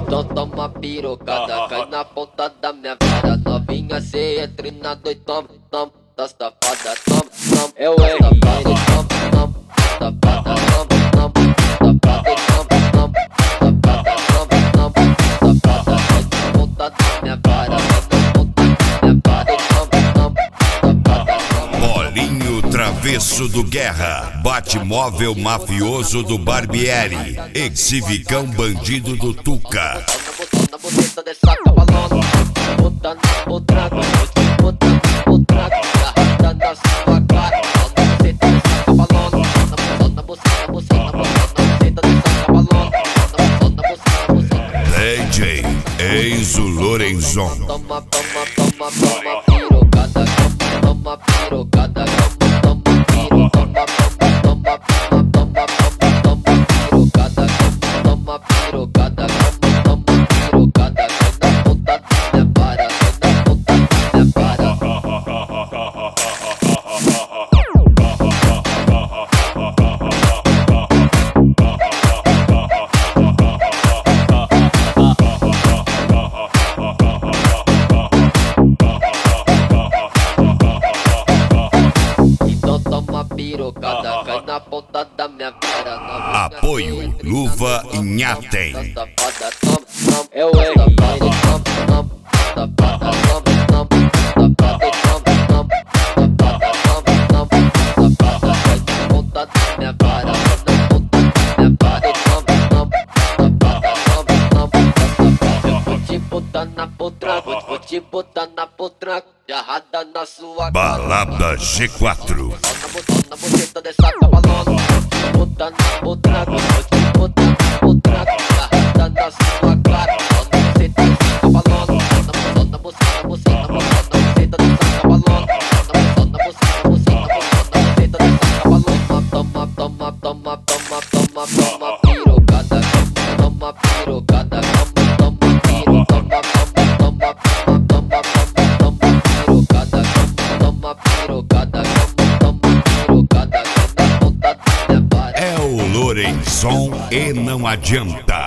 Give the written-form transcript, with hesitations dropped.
Então toma pirocada, cai na ponta da minha vara. Novinha, cê entre na dois, toma, toma, tá safada, toma, toma. Eu errei, toma, toma, safada, toma, toma, safada, toma, toma, safada, toma, toma, safada, cai na ponta da minha vara, na ponta da minha vara, toma, toma, safada, toma. Bolinho Travesso do Guerra, Batmóvel Mafioso do Barbieri, Exivicão Bandido do Tuca. Na buceta dessa cavalona, bota na potraca, bota na potraca, arrasta na sua cara. Na buceta dessa cavalona, na buceta dessa cavalona, na buceta. DJ Enzo Lorenzon. Toma pirocada, toma pirocada, toma pirocada, toma pirocada, toma pirocada, toma pirocada, na ponta da minha vara, na ponta da minha vara. Então toma pirocada, cai na ponta da minha vara. Apoio Luva Inhatem. Safada, toma, toma, eu errei, toma, toma, safada, toma, toma, safada, toma, toma, safada, toma, toma, safada, cai na ponta da minha vara, na ponta da minha vara, toma, toma, safada, toma, toma, safada. Eu vou te botar na potraca, vou te botar na potraca, agarrada na sua cara. Balada G4. Na buceta dessa cavalona, bota na potraca, vou te botar na potraca, agarrada na sua cara. Na buceta dessa cavalona, na buceta dessa cavalona, na buceta dessa cavalona. Toma pirocada, toma pirocada, toma pirocada, toma pirocada, É o Lorenzon e não adianta.